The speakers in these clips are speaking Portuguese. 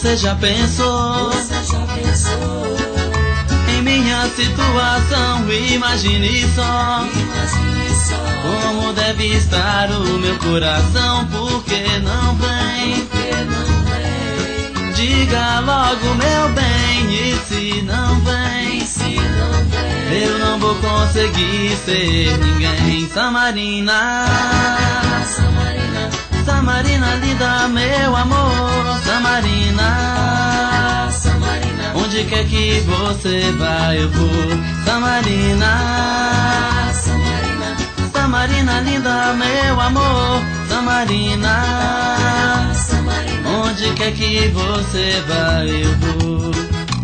Você já pensou em minha situação? Imagine só como deve estar o meu coração. Por que não vem? Diga logo, meu bem. E se não vem, eu não vou conseguir ser ninguém. Samarina, Samarina linda, meu amor. Samarina, onde quer que você vai eu vou. Samarina, Samarina linda, meu amor. Samarina, onde quer que você vai eu vou.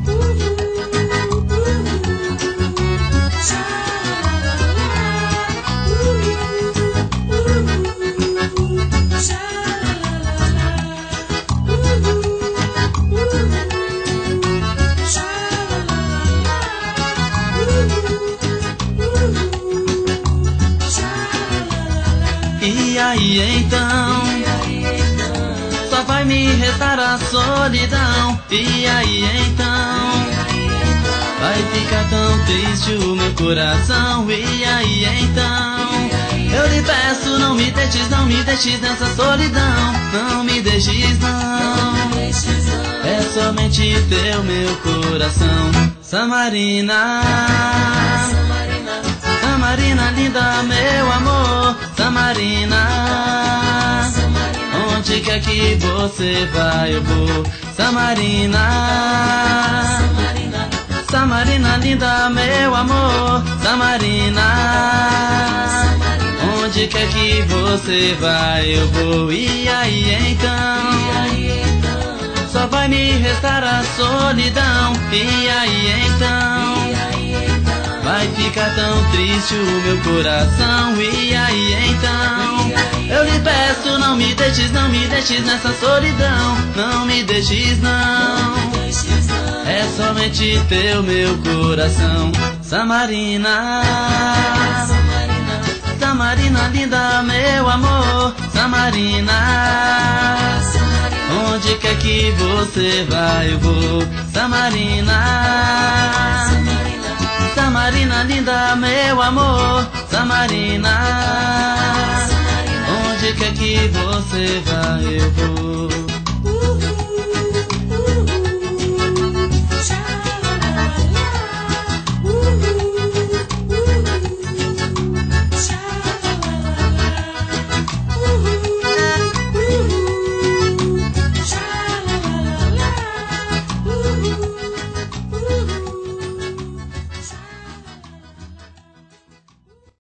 E aí então, só vai me restar a solidão. E aí então, vai ficar tão triste o meu coração. E aí então, eu lhe peço, não me deixes, não me deixes nessa solidão. Não me deixes não, é somente teu meu coração. Samarina, Samarina linda, meu amor. Samarina, onde quer que você vai eu vou. Samarina, Samarina linda, meu amor. Samarina, onde quer que você vai eu vou. E aí então, só vai me restar a solidão. E aí então, vai ficar tão triste o meu coração. E aí então, eu lhe peço, não me deixes, não me deixes nessa solidão. Não me deixes não, é somente teu meu coração. Samarina, Samarina linda, meu amor. Samarina, onde quer que você vai eu vou. Samarina, Samarina linda, meu amor. Samarina, onde quer que você vai eu vou.